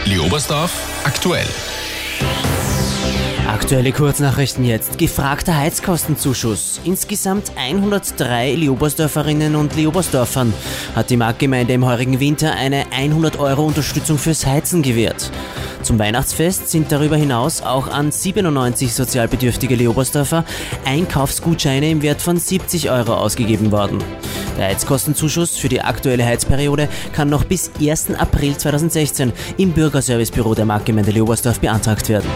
Leobersdorf aktuell. Aktuelle Kurznachrichten jetzt. Gefragter Heizkostenzuschuss. Insgesamt 103 Leobersdorferinnen und Leobersdorfern hat die Marktgemeinde im heurigen Winter eine 100 € Unterstützung fürs Heizen gewährt. Zum Weihnachtsfest sind darüber hinaus auch an 97 sozialbedürftige Leobersdorfer Einkaufsgutscheine im Wert von 70 € ausgegeben worden. Der Heizkostenzuschuss für die aktuelle Heizperiode kann noch bis 1. April 2016 im Bürgerservicebüro der Marktgemeinde Leobersdorf beantragt werden.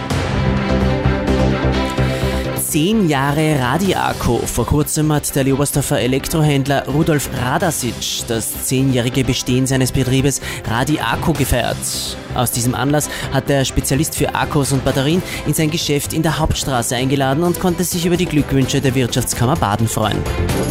10 Jahre Radi-Akku. Vor kurzem hat der Leobersdorfer Elektrohändler Rudolf Radasic das 10-jährige Bestehen seines Betriebes Radi-Akku gefeiert. Aus diesem Anlass hat der Spezialist für Akkus und Batterien in sein Geschäft in der Hauptstraße eingeladen und konnte sich über die Glückwünsche der Wirtschaftskammer Baden freuen.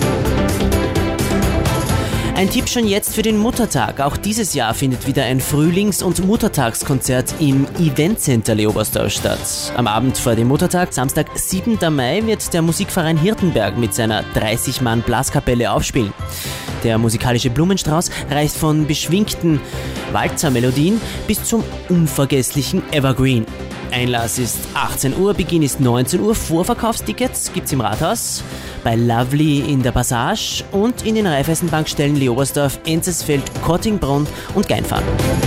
Ein Tipp schon jetzt für den Muttertag. Auch dieses Jahr findet wieder ein Frühlings- und Muttertagskonzert im Eventcenter Leobersdorf statt. Am Abend vor dem Muttertag, Samstag, 7. Mai, wird der Musikverein Hirtenberg mit seiner 30-Mann-Blaskapelle aufspielen. Der musikalische Blumenstrauß reicht von beschwingten Walzermelodien bis zum unvergesslichen Evergreen. Einlass ist 18 Uhr, Beginn ist 19 Uhr. Vorverkaufstickets gibt's im Rathaus, bei Lovely in der Passage und in den Raiffeisenbankstellen Leobersdorf, Enzesfeld, Kottingbrunn und Geinfahrt.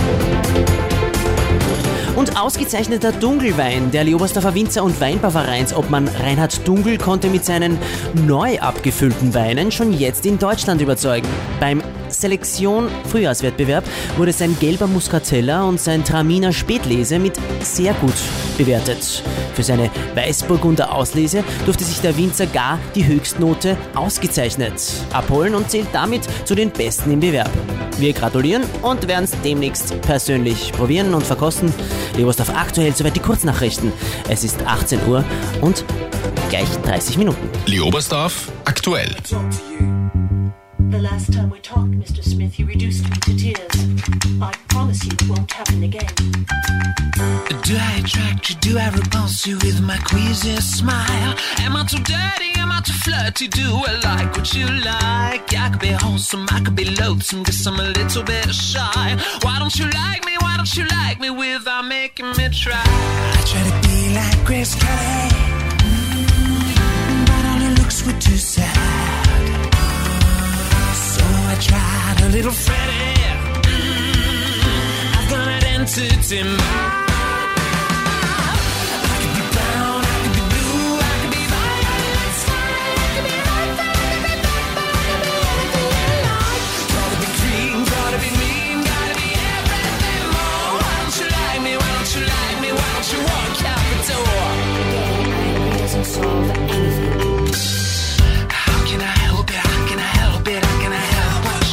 Und ausgezeichneter Dunkelwein. Der Leobersdorfer Winzer- und Weinbauvereinsobmann Reinhard Dungl konnte mit seinen neu abgefüllten Weinen schon jetzt in Deutschland überzeugen. Beim Selektion Frühjahrswettbewerb wurde sein gelber Muscatella und sein Traminer Spätlese mit sehr gut bewertet. Für seine Weißburgunder Auslese durfte sich der Winzer gar die Höchstnote ausgezeichnet abholen und zählt damit zu den Besten im Bewerb. Wir gratulieren und werden es demnächst persönlich probieren und verkosten. Leobersdorf aktuell, soweit die Kurznachrichten. Es ist 18 Uhr und gleich 30 Minuten. Leobersdorf aktuell. The last time we talked, Mr. Smith, you reduced me to tears. I promise you it won't happen again. Do I attract you? Do I repulse you with my queasy smile? Am I too dirty? Am I too flirty? Do I like what you like? I could be wholesome, I could be loathsome, guess I'm a little bit shy. Why don't you like me? Why don't you like me without making me try? I try to be like Grace Kelly, but all her looks were too sad. I tried a little Freddie. I've got an entity mind. I could be brown, I could be blue, I could be violet sky, I could be right there, I could be black, but I could be anything you like. Gotta be green, gotta be mean, gotta be everything more. Why don't you like me? Why don't you like me? Why don't you walk out the door? Getting angry doesn't solve anything. How can I help it? How can I help it? How can I help it?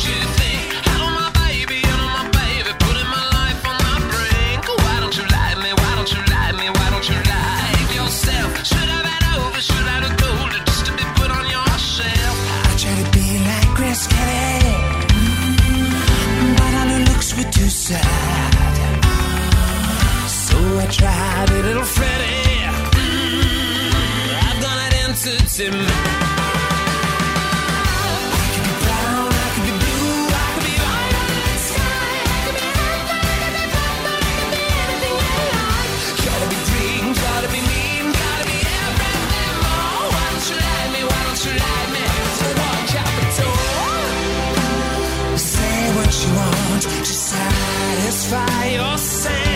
Too sad, so I tried a little Freddie. I've got an entity mind. I could be brown, I could be blue, I could be violet sky, I could be red, I could be black, but I could be anything you like. Gotta be green, gotta be mean, gotta be everything more. Why don't you like me? Why don't you like me? So walk out the door. Say what you want, just satisfy yourself.